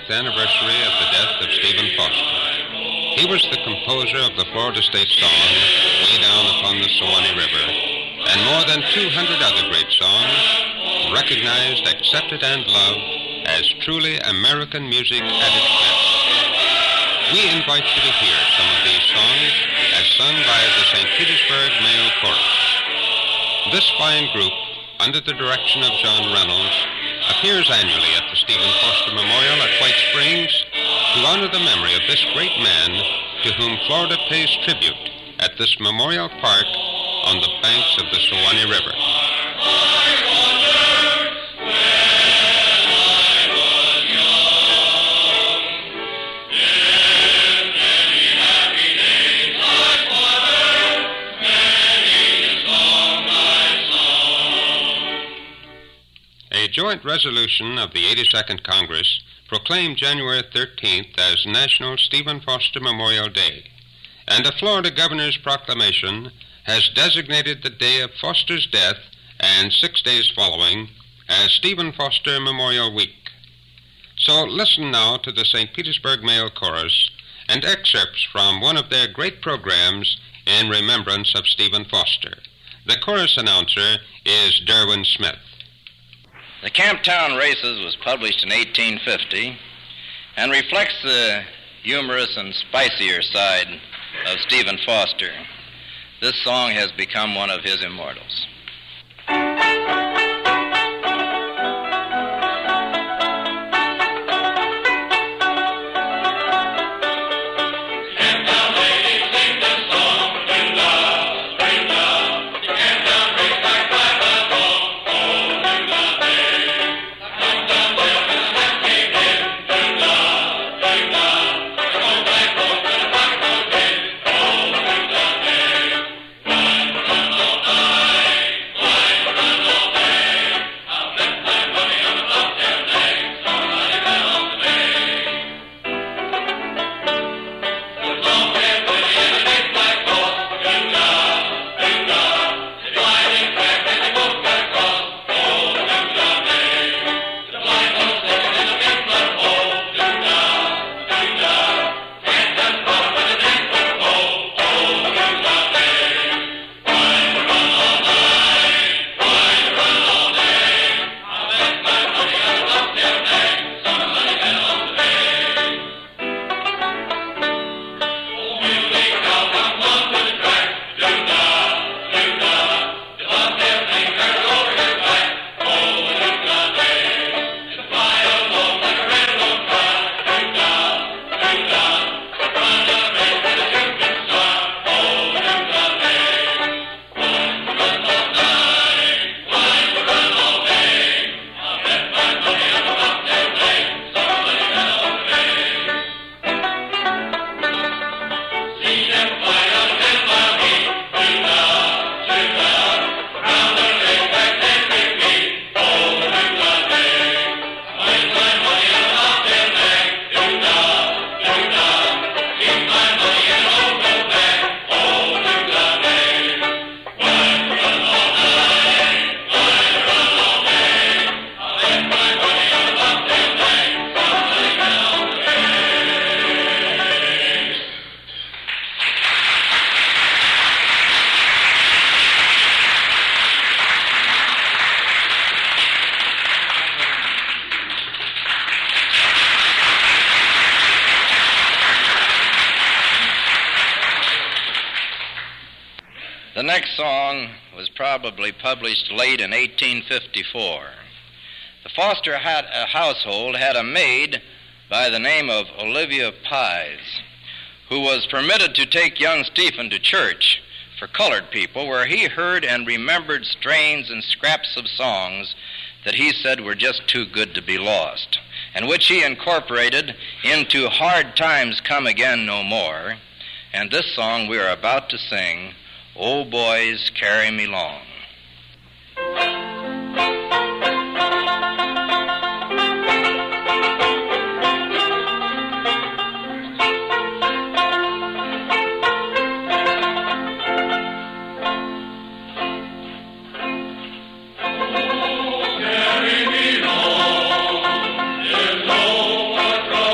50th anniversary of the death of Stephen Foster. He was the composer of the Florida State song, Way Down Upon the Suwannee River, and more than 200 other great songs, recognized, accepted, and loved as truly American music at its best. We invite you to hear some of these songs as sung by the St. Petersburg Male Chorus. This fine group, under the direction of John Reynolds, appears annually at the Stephen Foster Memorial at White Springs to honor the memory of this great man to whom Florida pays tribute at this memorial park on the banks of the Suwannee River. A joint resolution of the 82nd Congress proclaimed January 13th as National Stephen Foster Memorial Day, and a Florida governor's proclamation has designated the day of Foster's death and 6 days following as Stephen Foster Memorial Week. So listen now to the St. Petersburg Male Chorus and excerpts from one of their great programs in remembrance of Stephen Foster. The chorus announcer is Derwin Smith. The Camptown Races was published in 1850 and reflects the humorous and spicier side of Stephen Foster. This song has become one of his immortals. The next song was probably published late in 1854. The Foster household had a maid by the name of Olivia Pies, who was permitted to take young Stephen to church for colored people, where he heard and remembered strains and scraps of songs that he said were just too good to be lost, and which he incorporated into Hard Times Come Again No More, and this song we are about to sing, Oh Boys, Carry Me Long. Carry me long, there's no more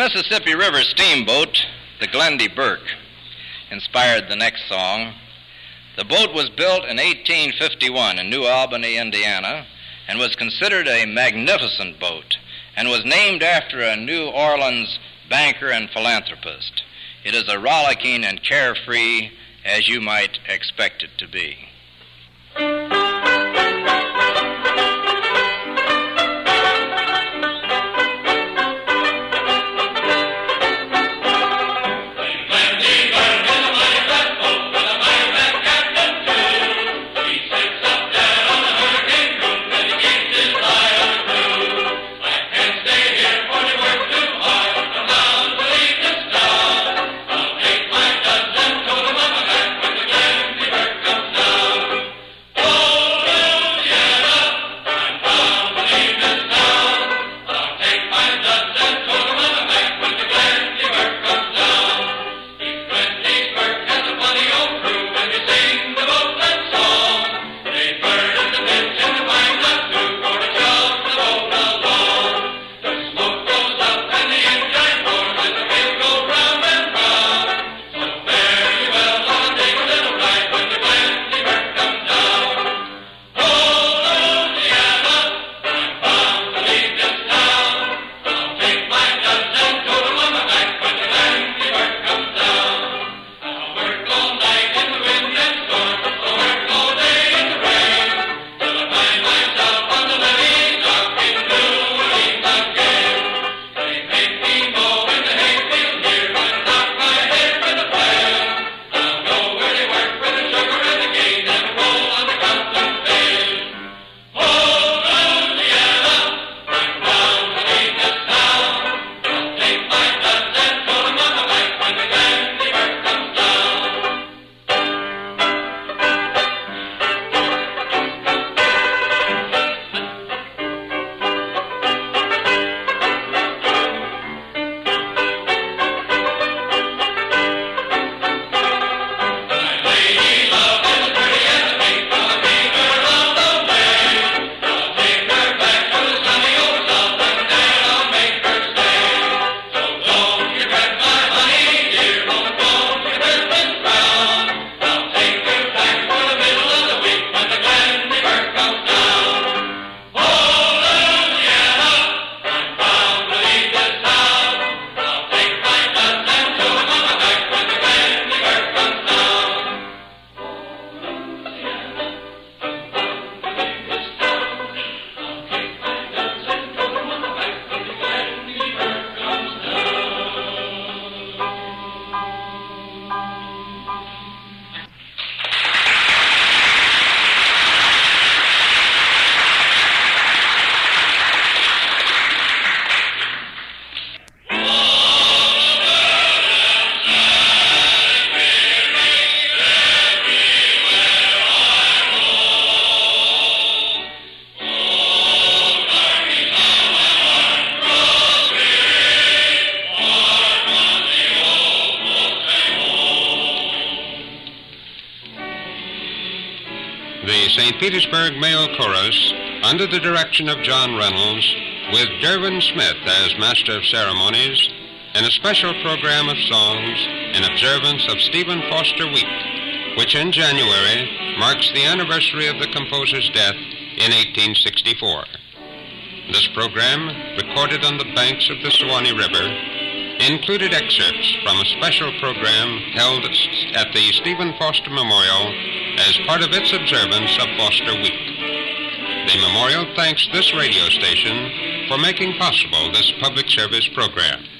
Mississippi River steamboat, the Glendy Burke, inspired the next song. The boat was built in 1851 in New Albany, Indiana, and was considered a magnificent boat, and was named after a New Orleans banker and philanthropist. It is as rollicking and carefree as you might expect it to be. The St. Petersburg Male Chorus, under the direction of John Reynolds, with Dervin Smith as Master of Ceremonies, in a special program of songs in observance of Stephen Foster Week, which in January marks the anniversary of the composer's death in 1864. This program, recorded on the banks of the Suwannee River, included excerpts from a special program held at the Stephen Foster Memorial as part of its observance of Foster Week. The memorial thanks this radio station for making possible this public service program.